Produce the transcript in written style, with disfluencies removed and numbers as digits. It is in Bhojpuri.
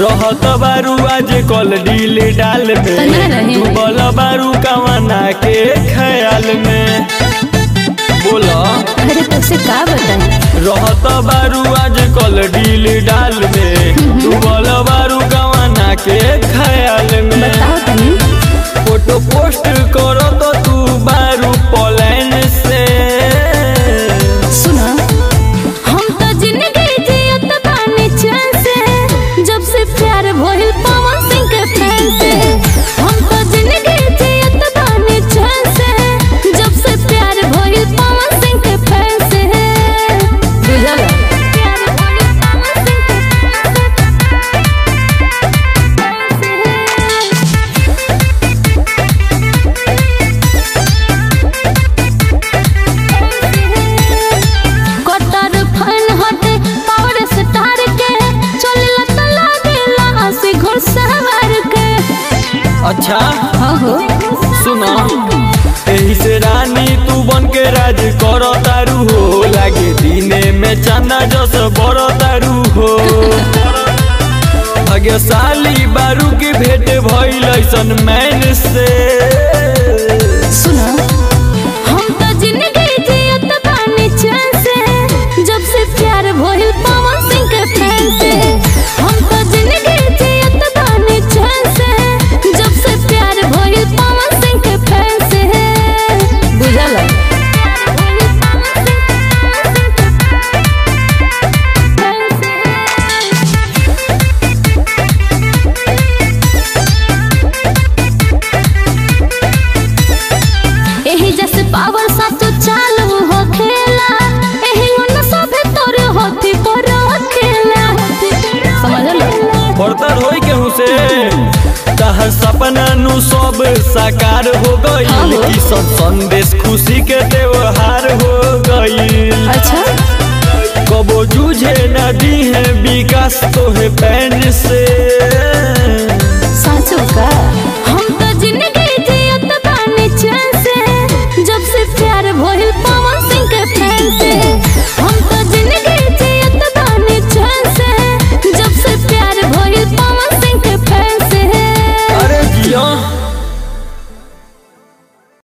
रहत बारू आज कल डील डाल में डूबल बारू कवना के ख्याल में बोला। अरे तुझसे का बताएं। रहत बारू आज कल डील डाल में डूबल बारू कवना के ख्याल में। बताओ तनी। फोटो पोस्ट करो तो तू बारू पलायन से। सुना हम तो जिंदगी जियत बानी चैन से, जब से प्यार भइल पवन सिंह के फैन से। हम तो जिंदगी जियत बानी चैन से, जब से प्यार भइल पवन सिंह के फैन से। बुझल प्यार भइल पवन सिंह के कटर फन हटे पावर स्टार के, चलला त लागेला हंसी घुड़सवार के। अच्छा हाँ हो सुना एही से रानी तू बन के राज कर तारू हो। लागे दीने में चना जस बर तारू हो। भाग्यशाली बारू की भेंट भइल ऐसन मैन से। सुना हम तो जिंदगी जियत बानी चैन से, जब से प्यार भइल पवन सिंह के फैन से। हम तो जिंदगी जियत बानी चैन से, जब से प्यार भइल पवन सिंह के फैन से। बुझल एही जैसे पावर सा तो चालू हो खेला, एही उन सब तोरे होती पर खेला। समझ लो बर्तर होई केहू से तहर सपना नु सब साकार हो गईल। हाँ। किसन संदेश खुशी के त्योहार हो गईल। अच्छा कबो जूझे नदी है विकास तो है पैन से।